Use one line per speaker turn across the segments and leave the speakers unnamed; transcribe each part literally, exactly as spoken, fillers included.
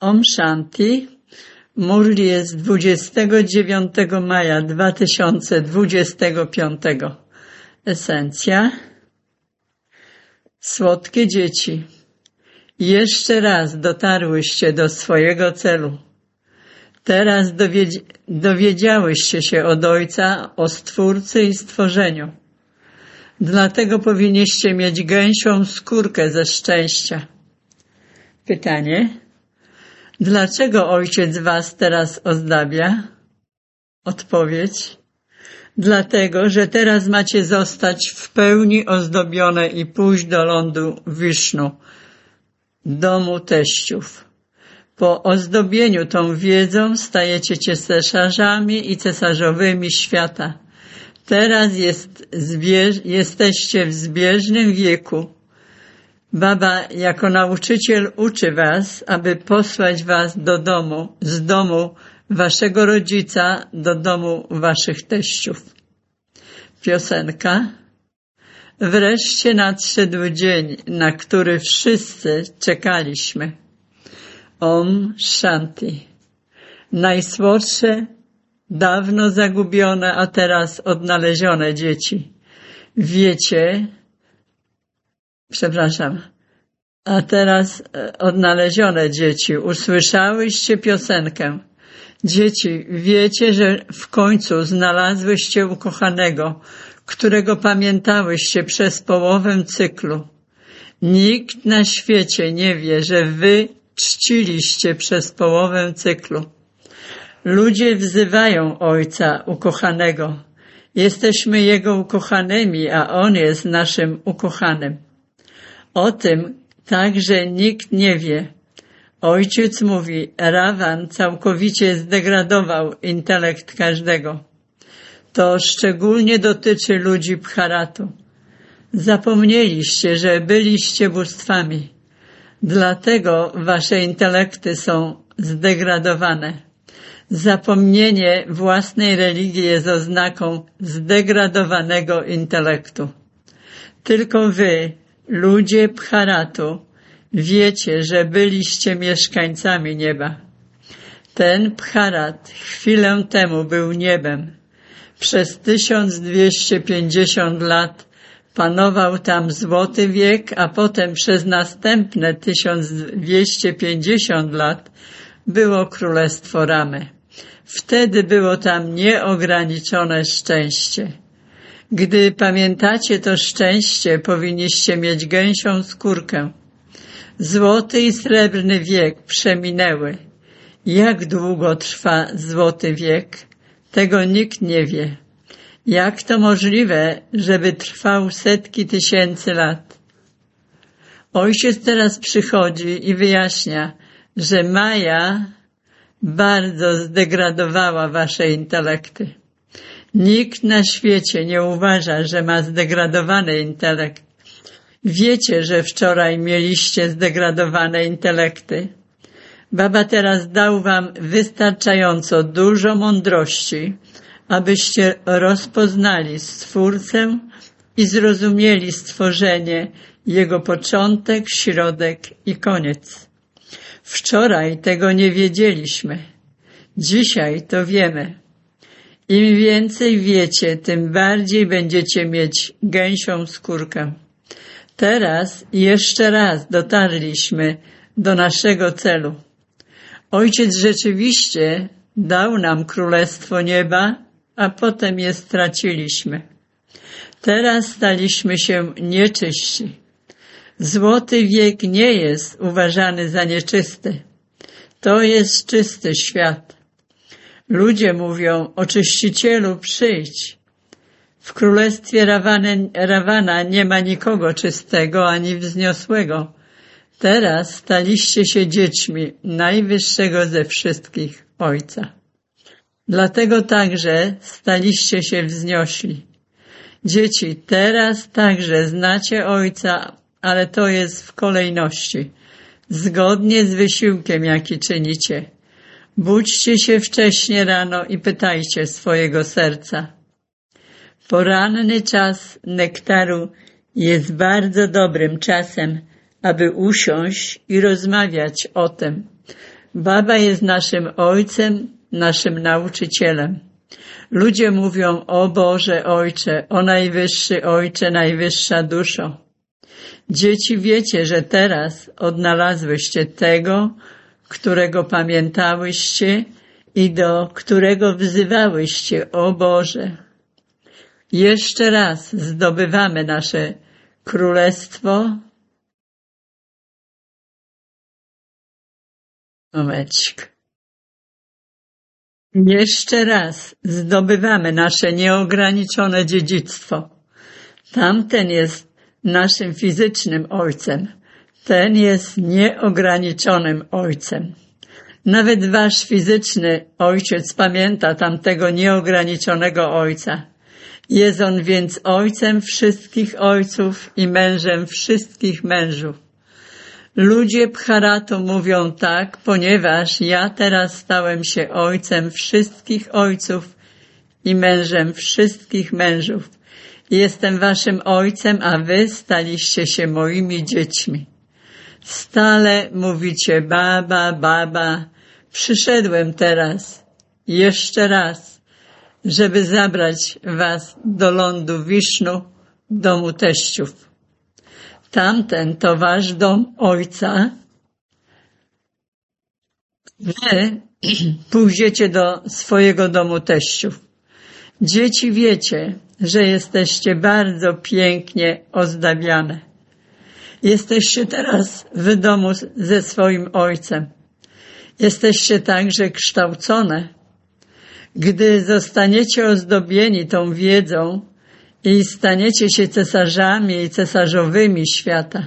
Om Shanti. Murli jest dwudziestego dziewiątego maja dwa tysiące dwudziestego piątego. Esencja. Słodkie dzieci, jeszcze raz dotarłyście do swojego celu. Teraz dowiedzi dowiedziałyście się od Ojca o Stwórcy i stworzeniu. Dlatego powinniście mieć gęsią skórkę ze szczęścia. Pytanie. Dlaczego Ojciec was teraz ozdabia? Odpowiedź. Dlatego, że teraz macie zostać w pełni ozdobione i pójść do lądu Wisznu, domu teściów. Po ozdobieniu tą wiedzą stajecie się cesarzami i cesarzowymi świata. Teraz jest jesteście w zbieżnym wieku. Baba jako nauczyciel uczy was, aby posłać was do domu, z domu waszego rodzica do domu waszych teściów. Piosenka. Wreszcie nadszedł dzień, na który wszyscy czekaliśmy. Om Shanti. Najsłodsze, dawno zagubione, a teraz odnalezione dzieci. Wiecie, przepraszam, a teraz odnalezione dzieci, usłyszałyście piosenkę. Dzieci, wiecie, że w końcu znalazłyście ukochanego, którego pamiętałyście przez połowę cyklu. Nikt na świecie nie wie, że wy czciliście przez połowę cyklu. Ludzie wzywają Ojca ukochanego. Jesteśmy Jego ukochanymi, a On jest naszym ukochanym. O tym także nikt nie wie. Ojciec mówi, Ravan całkowicie zdegradował intelekt każdego. To szczególnie dotyczy ludzi Bharatu. Zapomnieliście, że byliście bóstwami. Dlatego wasze intelekty są zdegradowane. Zapomnienie własnej religii jest oznaką zdegradowanego intelektu. Tylko wy, ludzie Bharatu, wiecie, że byliście mieszkańcami nieba. Ten Bharat chwilę temu był niebem. Przez tysiąc dwieście pięćdziesiąt lat panował tam złoty wiek, a potem przez następne tysiąc dwieście pięćdziesiąt lat było królestwo Ramy. Wtedy było tam nieograniczone szczęście. Gdy pamiętacie to szczęście, powinniście mieć gęsią skórkę. Złoty i srebrny wiek przeminęły. Jak długo trwa złoty wiek? Tego nikt nie wie. Jak to możliwe, żeby trwał setki tysięcy lat? Ojciec teraz przychodzi i wyjaśnia, że Maja bardzo zdegradowała wasze intelekty. Nikt na świecie nie uważa, że ma zdegradowany intelekt. Wiecie, że wczoraj mieliście zdegradowane intelekty. Baba teraz dał wam wystarczająco dużo mądrości, abyście rozpoznali Stwórcę i zrozumieli stworzenie, Jego początek, środek i koniec. Wczoraj tego nie wiedzieliśmy. Dzisiaj to wiemy. Im więcej wiecie, tym bardziej będziecie mieć gęsią skórkę. Teraz jeszcze raz dotarliśmy do naszego celu. Ojciec rzeczywiście dał nam Królestwo Nieba, a potem je straciliśmy. Teraz staliśmy się nieczyści. Złoty wiek nie jest uważany za nieczysty. To jest czysty świat. Ludzie mówią, oczyścicielu, przyjdź. W królestwie Rawany, Ravana nie ma nikogo czystego ani wzniosłego. Teraz staliście się dziećmi najwyższego ze wszystkich Ojca. Dlatego także staliście się wzniośli. Dzieci, teraz także znacie Ojca, ale to jest w kolejności, zgodnie z wysiłkiem, jaki czynicie. Budźcie się wcześnie rano i pytajcie swojego serca. Poranny czas nektaru jest bardzo dobrym czasem, aby usiąść i rozmawiać o tym. Baba jest naszym ojcem, naszym nauczycielem. Ludzie mówią: o Boże Ojcze, o Najwyższy Ojcze, Najwyższa Duszo. Dzieci, wiecie, że teraz odnalazłyście tego, którego pamiętałyście i do którego wzywałyście: o Boże. Jeszcze raz zdobywamy nasze królestwo. Momencik. Jeszcze raz zdobywamy nasze nieograniczone dziedzictwo. Tamten jest naszym fizycznym ojcem. Ten jest nieograniczonym ojcem. Nawet wasz fizyczny ojciec pamięta tamtego nieograniczonego ojca. Jest on więc ojcem wszystkich ojców i mężem wszystkich mężów. Ludzie Bharatu mówią tak, ponieważ ja teraz stałem się ojcem wszystkich ojców i mężem wszystkich mężów. Jestem waszym ojcem, a wy staliście się moimi dziećmi. Stale mówicie: baba, baba. Przyszedłem teraz, jeszcze raz, żeby zabrać was do lądu Wisznu, domu teściów. Tamten to wasz dom ojca. Wy pójdziecie do swojego domu teściów. Dzieci, wiecie, że jesteście bardzo pięknie ozdabiane. Jesteście teraz w domu ze swoim ojcem. Jesteście także kształcone. Gdy zostaniecie ozdobieni tą wiedzą i staniecie się cesarzami i cesarzowymi świata.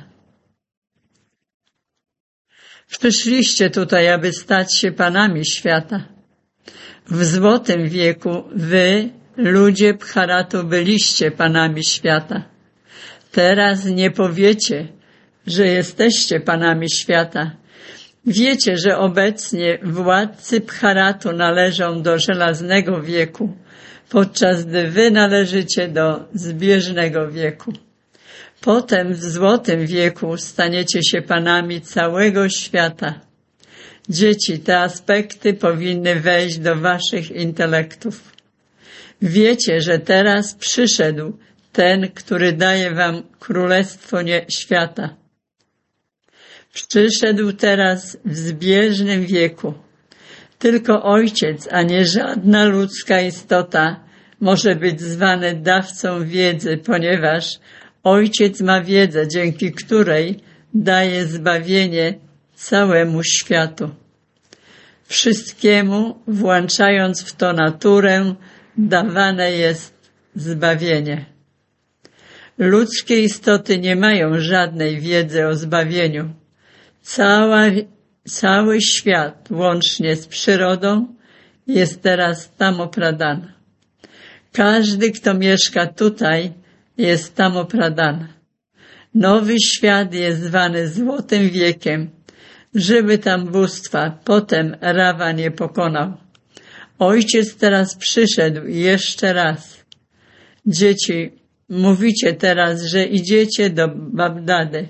Przyszliście tutaj, aby stać się panami świata. W złotym wieku wy, ludzie Bharatu, byliście panami świata. Teraz nie powiecie, że jesteście panami świata. Wiecie, że obecnie władcy Bharatu należą do żelaznego wieku, podczas gdy wy należycie do zbieżnego wieku. Potem w złotym wieku staniecie się panami całego świata. Dzieci, te aspekty powinny wejść do waszych intelektów. Wiecie, że teraz przyszedł ten, który daje wam królestwo nie świata. Przyszedł teraz w zbieżnym wieku. Tylko ojciec, a nie żadna ludzka istota może być zwany dawcą wiedzy, ponieważ ojciec ma wiedzę, dzięki której daje zbawienie całemu światu. Wszystkiemu, włączając w to naturę, dawane jest zbawienie. Ludzkie istoty nie mają żadnej wiedzy o zbawieniu. Cała, cały świat, łącznie z przyrodą, jest teraz Tamopradana. Każdy, kto mieszka tutaj, jest Tamopradana. Nowy świat jest zwany Złotym Wiekiem, żeby tam bóstwa potem Rawa nie pokonał. Ojciec teraz przyszedł jeszcze raz. Dzieci, mówicie teraz, że idziecie do Bagdady.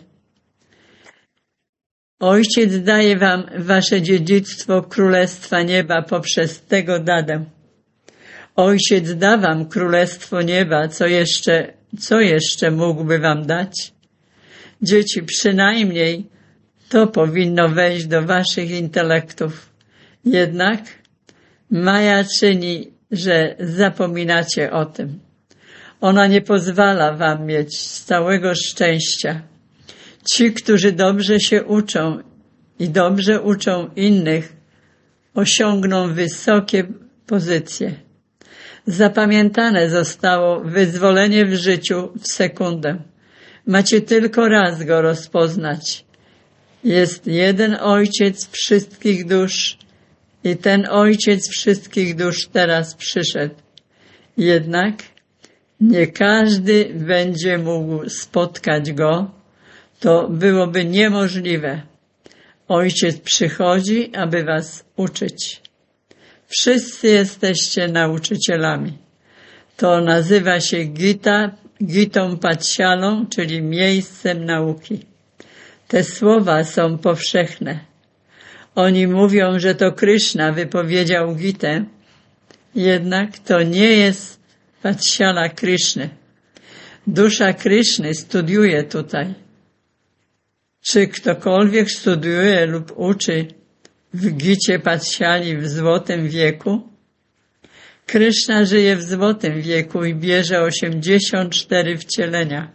Ojciec daje wam wasze dziedzictwo Królestwa Nieba poprzez tego dadę. Ojciec da wam Królestwo Nieba, co jeszcze, co jeszcze mógłby wam dać? Dzieci, przynajmniej to powinno wejść do waszych intelektów. Jednak Maja czyni, że zapominacie o tym. Ona nie pozwala wam mieć całego szczęścia. Ci, którzy dobrze się uczą i dobrze uczą innych, osiągną wysokie pozycje. Zapamiętane zostało wyzwolenie w życiu w sekundę. Macie tylko raz go rozpoznać. Jest jeden Ojciec wszystkich dusz i ten Ojciec wszystkich dusz teraz przyszedł. Jednak nie każdy będzie mógł spotkać Go. To byłoby niemożliwe. Ojciec przychodzi, aby was uczyć. Wszyscy jesteście nauczycielami. To nazywa się Gita, Gitą Paćsialą, czyli miejscem nauki. Te słowa są powszechne. Oni mówią, że to Kryszna wypowiedział Gitę, jednak to nie jest Paćsiala Kryszny. Dusza Kryszny studiuje tutaj. Czy ktokolwiek studiuje lub uczy w Gicie Paćsiali w złotym wieku? Kryszna żyje w złotym wieku i bierze osiemdziesiąt cztery wcielenia.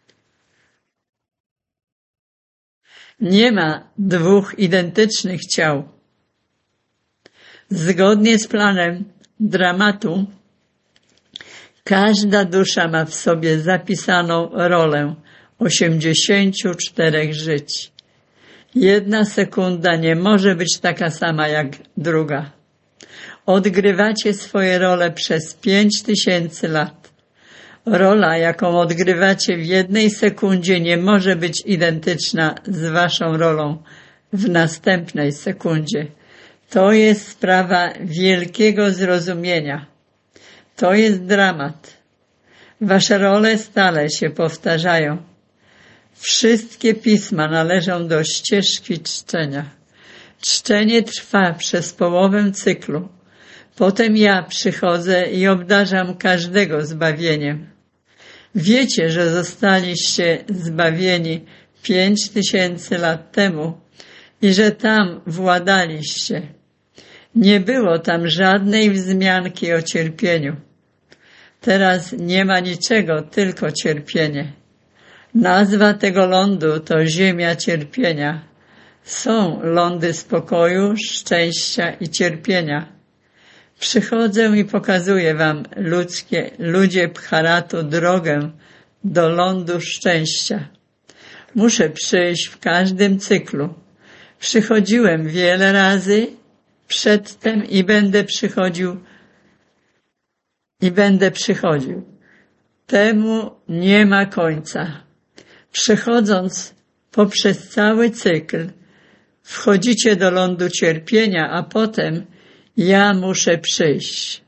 Nie ma dwóch identycznych ciał. Zgodnie z planem dramatu, każda dusza ma w sobie zapisaną rolę osiemdziesięciu czterech żyć. Jedna sekunda nie może być taka sama jak druga. Odgrywacie swoje role przez pięć tysięcy lat. Rola, jaką odgrywacie w jednej sekundzie, nie może być identyczna z waszą rolą w następnej sekundzie. To jest sprawa wielkiego zrozumienia. To jest dramat. Wasze role stale się powtarzają. Wszystkie pisma należą do ścieżki czczenia. Czczenie trwa przez połowę cyklu. Potem ja przychodzę i obdarzam każdego zbawieniem. Wiecie, że zostaliście zbawieni pięć tysięcy lat temu i że tam władaliście. Nie było tam żadnej wzmianki o cierpieniu. Teraz nie ma niczego, tylko cierpienie. Nazwa tego lądu to ziemia cierpienia. Są lądy spokoju, szczęścia i cierpienia. Przychodzę i pokazuję wam, ludzkie, ludzie Bharatu, drogę do lądu szczęścia. Muszę przyjść w każdym cyklu. Przychodziłem wiele razy przedtem i będę przychodził i będę przychodził. Temu nie ma końca. Przechodząc poprzez cały cykl, wchodzicie do lądu cierpienia, a potem ja muszę przyjść.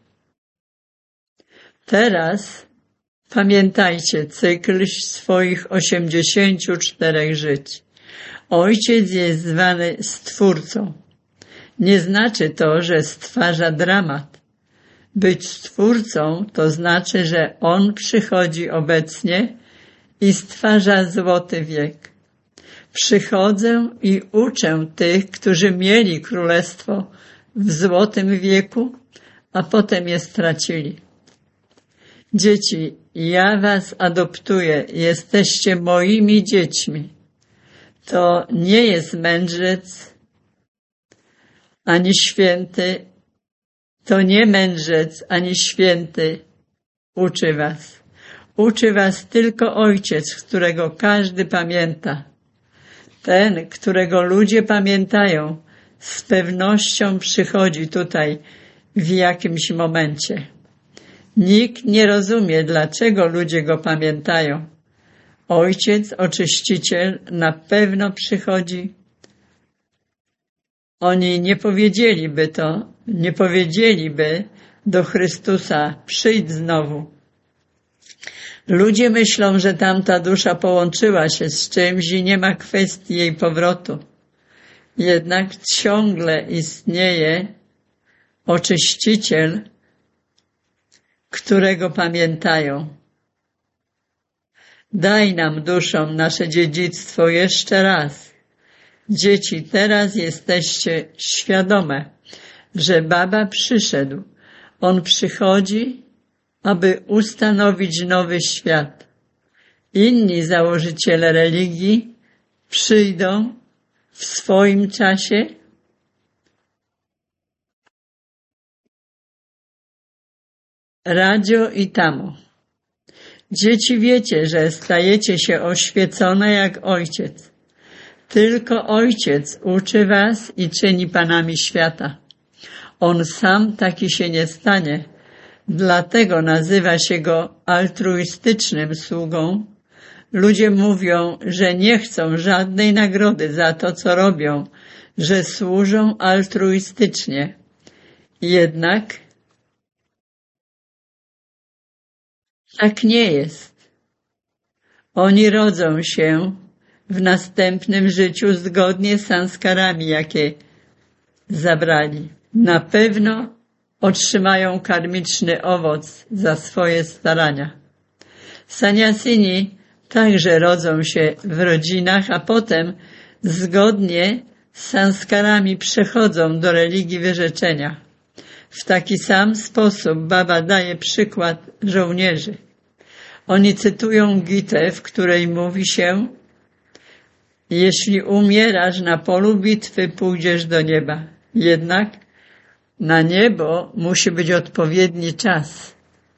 Teraz pamiętajcie cykl swoich osiemdziesięciu czterech żyć. Ojciec jest zwany Stwórcą. Nie znaczy to, że stwarza dramat. Być Stwórcą to znaczy, że On przychodzi obecnie i stwarza złoty wiek. Przychodzę i uczę tych, którzy mieli królestwo w złotym wieku, a potem je stracili. Dzieci, ja was adoptuję, jesteście moimi dziećmi. To nie jest mędrzec, ani święty, to nie mędrzec, ani święty uczy was. Uczy was tylko Ojciec, którego każdy pamięta. Ten, którego ludzie pamiętają, z pewnością przychodzi tutaj w jakimś momencie. Nikt nie rozumie, dlaczego ludzie go pamiętają. Ojciec, Oczyściciel na pewno przychodzi. Oni nie powiedzieliby to, nie powiedzieliby do Chrystusa, przyjdź znowu. Ludzie myślą, że tamta dusza połączyła się z czymś i nie ma kwestii jej powrotu. Jednak ciągle istnieje Oczyściciel, którego pamiętają. Daj nam duszom nasze dziedzictwo jeszcze raz. Dzieci, teraz jesteście świadome, że Baba przyszedł. On przychodzi, aby ustanowić nowy świat. Inni założyciele religii przyjdą w swoim czasie. Radio i Tamo. Dzieci, wiecie, że stajecie się oświecone jak Ojciec. Tylko Ojciec uczy was i czyni panami świata. On sam taki się nie stanie, dlatego nazywa się go altruistycznym sługą. Ludzie mówią, że nie chcą żadnej nagrody za to, co robią, że służą altruistycznie. Jednak tak nie jest. Oni rodzą się w następnym życiu zgodnie z sanskarami, jakie zabrali. Na pewno otrzymają karmiczny owoc za swoje starania. Saniasini także rodzą się w rodzinach, a potem zgodnie z sanskarami przechodzą do religii wyrzeczenia. W taki sam sposób Baba daje przykład żołnierzy. Oni cytują Gitę, w której mówi się: jeśli umierasz na polu bitwy, pójdziesz do nieba. Jednak na niebo musi być odpowiedni czas.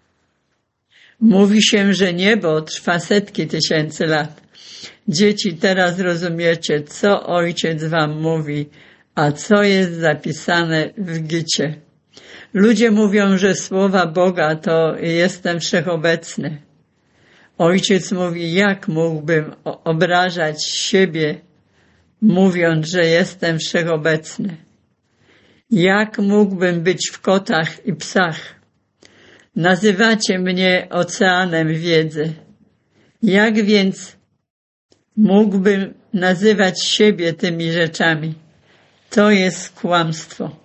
Mówi się, że niebo trwa setki tysięcy lat. Dzieci, teraz rozumiecie, co Ojciec wam mówi, a co jest zapisane w Gicie. Ludzie mówią, że słowa Boga to jestem wszechobecny. Ojciec mówi, jak mógłbym obrażać siebie, mówiąc, że jestem wszechobecny? Jak mógłbym być w kotach i psach? Nazywacie mnie oceanem wiedzy. Jak więc mógłbym nazywać siebie tymi rzeczami? To jest kłamstwo.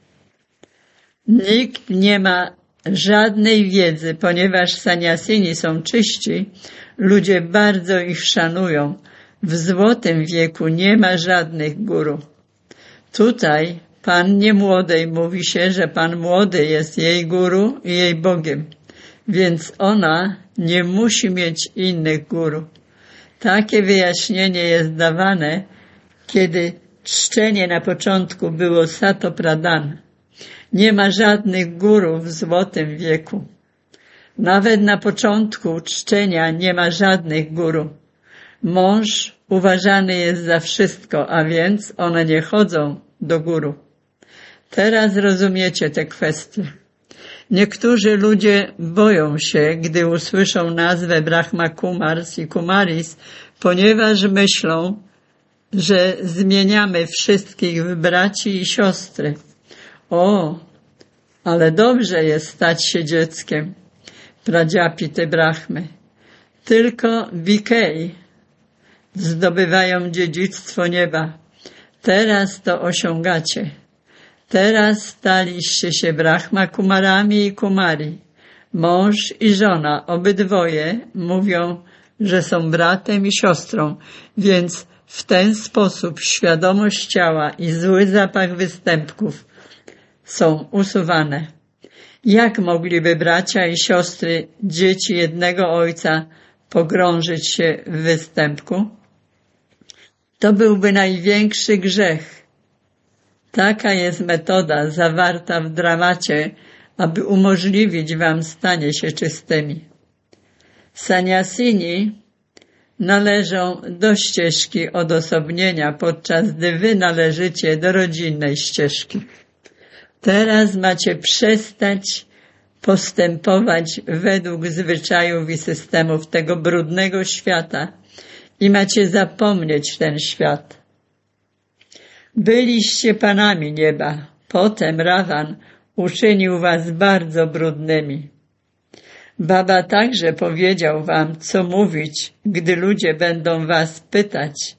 Nikt nie ma żadnej wiedzy, ponieważ saniasini są czyści, ludzie bardzo ich szanują. W złotym wieku nie ma żadnych guru. Tutaj pannie młodej mówi się, że pan młody jest jej guru i jej Bogiem, więc ona nie musi mieć innych guru. Takie wyjaśnienie jest dawane, kiedy czczenie na początku było Sato Pradhan. Nie ma żadnych guru w złotym wieku. Nawet na początku czczenia nie ma żadnych guru. Mąż uważany jest za wszystko, a więc one nie chodzą do guru. Teraz rozumiecie te kwestie. Niektórzy ludzie boją się, gdy usłyszą nazwę Brahma Kumars i Kumaris, ponieważ myślą, że zmieniamy wszystkich w braci i siostry. O, ale dobrze jest stać się dzieckiem Pradziapity Brahmy. Tylko Bikei zdobywają dziedzictwo nieba. Teraz to osiągacie. Teraz staliście się Brahma Kumarami i Kumari. Mąż i żona, obydwoje mówią, że są bratem i siostrą, więc w ten sposób świadomość ciała i zły zapach występków są usuwane. Jak mogliby bracia i siostry, dzieci jednego ojca, pogrążyć się w występku? To byłby największy grzech. Taka jest metoda zawarta w dramacie, aby umożliwić wam stanie się czystymi. Saniasini należą do ścieżki odosobnienia, podczas gdy wy należycie do rodzinnej ścieżki. Teraz macie przestać postępować według zwyczajów i systemów tego brudnego świata i macie zapomnieć ten świat. Byliście panami nieba, potem Ravan uczynił was bardzo brudnymi. Baba także powiedział wam, co mówić, gdy ludzie będą was pytać.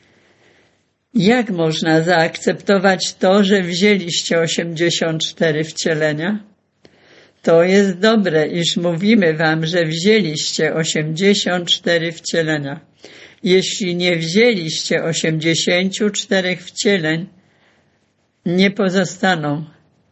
Jak można zaakceptować to, że wzięliście osiemdziesiąt cztery wcielenia? To jest dobre, iż mówimy wam, że wzięliście osiemdziesiąt cztery wcielenia. Jeśli nie wzięliście osiemdziesięciu czterech wcieleń, nie pozostaną.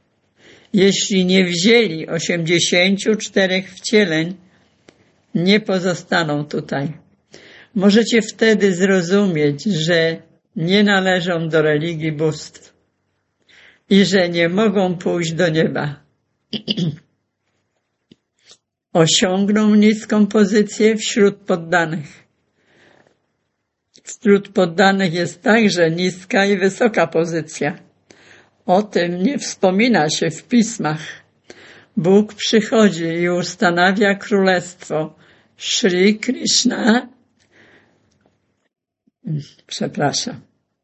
Jeśli nie wzięli osiemdziesięciu czterech wcieleń, nie pozostaną tutaj. Możecie wtedy zrozumieć, że nie należą do religii bóstw i że nie mogą pójść do nieba. Osiągną niską pozycję wśród poddanych. Wśród poddanych jest także niska i wysoka pozycja. O tym nie wspomina się w pismach. Bóg przychodzi i ustanawia królestwo. Shri Krishna, przepraszam.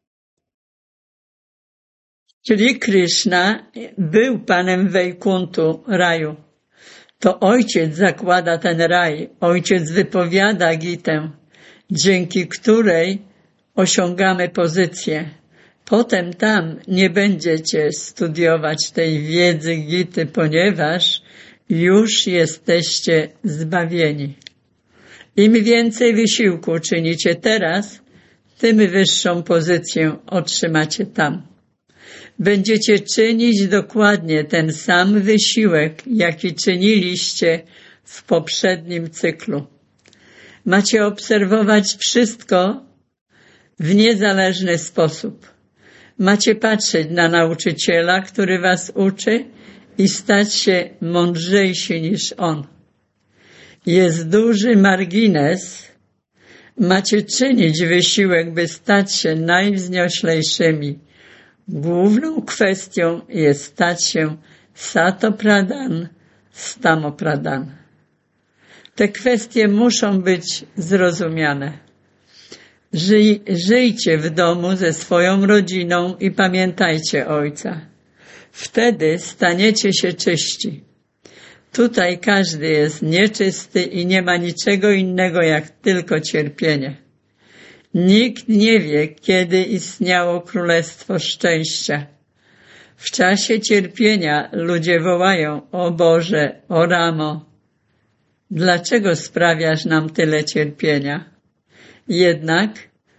Shri Krishna był panem Wejkuntu, raju. To ojciec zakłada ten raj. Ojciec wypowiada Gitę, dzięki której osiągamy pozycję. Potem tam nie będziecie studiować tej wiedzy Gity, ponieważ już jesteście zbawieni. Im więcej wysiłku czynicie teraz, tym wyższą pozycję otrzymacie tam. Będziecie czynić dokładnie ten sam wysiłek, jaki czyniliście w poprzednim cyklu. Macie obserwować wszystko w niezależny sposób. Macie patrzeć na nauczyciela, który was uczy i stać się mądrzejsi niż on. Jest duży margines. Macie czynić wysiłek, by stać się najwznioślejszymi. Główną kwestią jest stać się Sato-Pradhan, Stamo-Pradhan. Te kwestie muszą być zrozumiane. Żyj, żyjcie w domu ze swoją rodziną i pamiętajcie Ojca. Wtedy staniecie się czyści. Tutaj każdy jest nieczysty i nie ma niczego innego jak tylko cierpienie. Nikt nie wie, kiedy istniało Królestwo Szczęścia. W czasie cierpienia ludzie wołają: o Boże, o Ramo, dlaczego sprawiasz nam tyle cierpienia? Jednak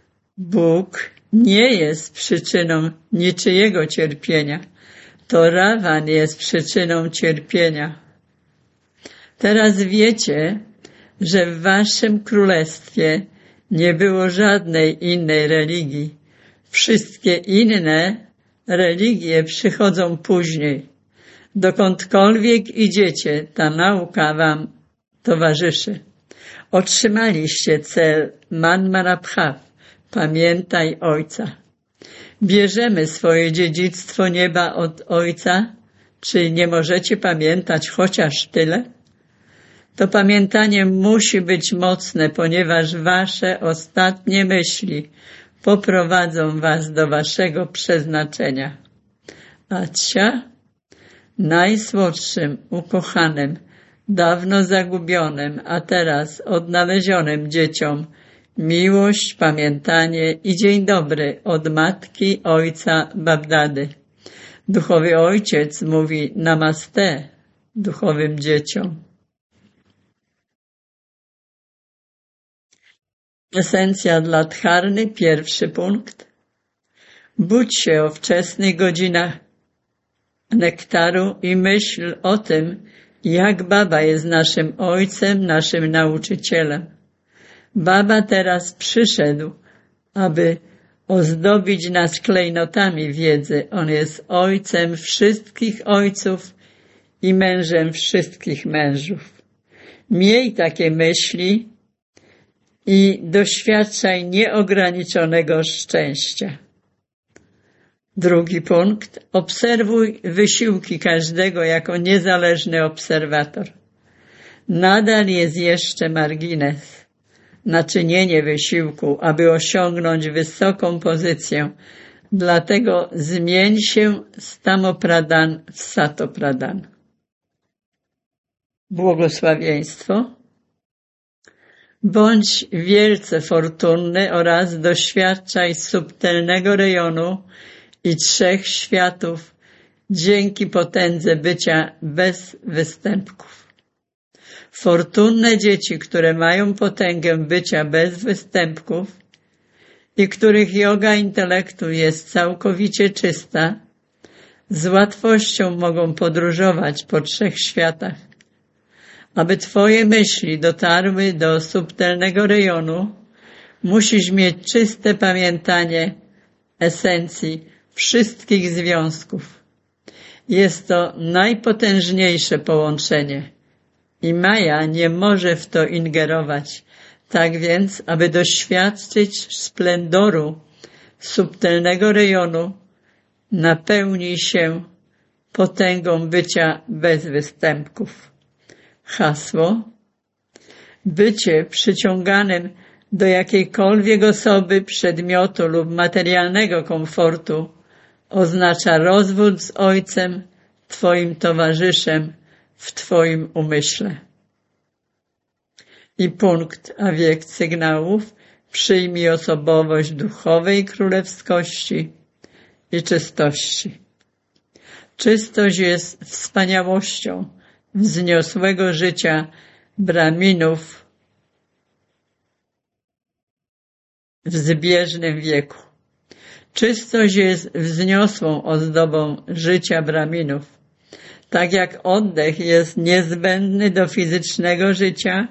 Bóg nie jest przyczyną niczyjego cierpienia. To Ravan jest przyczyną cierpienia. Teraz wiecie, że w waszym królestwie nie było żadnej innej religii. Wszystkie inne religie przychodzą później. Dokądkolwiek idziecie, ta nauka wam towarzyszy. Otrzymaliście cel Manmarabhav, pamiętaj Ojca. Bierzemy swoje dziedzictwo nieba od Ojca, czy nie możecie pamiętać chociaż tyle? To pamiętanie musi być mocne, ponieważ wasze ostatnie myśli poprowadzą was do waszego przeznaczenia. Acia, najsłodszym, ukochanym, dawno zagubionym, a teraz odnalezionym dzieciom miłość, pamiętanie i dzień dobry od matki, ojca, Babdady. Duchowy Ojciec mówi namaste duchowym dzieciom. Esencja dla Dharny, pierwszy punkt. Budź się o wczesnych godzinach nektaru i myśl o tym, jak Baba jest naszym Ojcem, naszym nauczycielem. Baba teraz przyszedł, aby ozdobić nas klejnotami wiedzy. On jest Ojcem wszystkich ojców i mężem wszystkich mężów. Miej takie myśli i doświadczaj nieograniczonego szczęścia. Drugi punkt. Obserwuj wysiłki każdego jako niezależny obserwator. Nadal jest jeszcze margines na czynienie wysiłku, aby osiągnąć wysoką pozycję. Dlatego zmień się z Tamo-Pradhan w Sato-Pradhan. Błogosławieństwo. Bądź wielce fortunny oraz doświadczaj subtelnego rejonu i trzech światów dzięki potędze bycia bez występków. Fortunne dzieci, które mają potęgę bycia bez występków i których joga intelektu jest całkowicie czysta, z łatwością mogą podróżować po trzech światach. Aby twoje myśli dotarły do subtelnego rejonu, musisz mieć czyste pamiętanie esencji wszystkich związków. Jest to najpotężniejsze połączenie i Maja nie może w to ingerować. Tak więc, aby doświadczyć splendoru subtelnego rejonu, napełnij się potęgą bycia bez występków. Hasło. Bycie przyciąganym do jakiejkolwiek osoby, przedmiotu lub materialnego komfortu oznacza rozwód z Ojcem, Twoim towarzyszem w Twoim umyśle. I punkt, a wiek sygnałów. Przyjmij osobowość duchowej królewskości. i czystości. Czystość jest wspaniałością wzniosłego życia Brahminów w zbieżnym wieku. Czystość jest wzniosłą ozdobą życia Brahminów. Tak jak oddech jest niezbędny do fizycznego życia,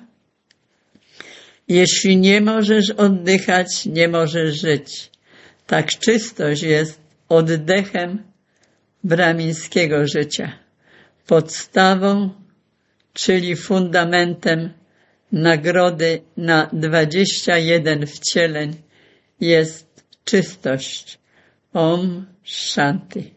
jeśli nie możesz oddychać, nie możesz żyć. Tak czystość jest oddechem brahmińskiego życia, podstawą, czyli fundamentem nagrody na dwadzieścia jeden wcieleń jest czystość. Om Shanti.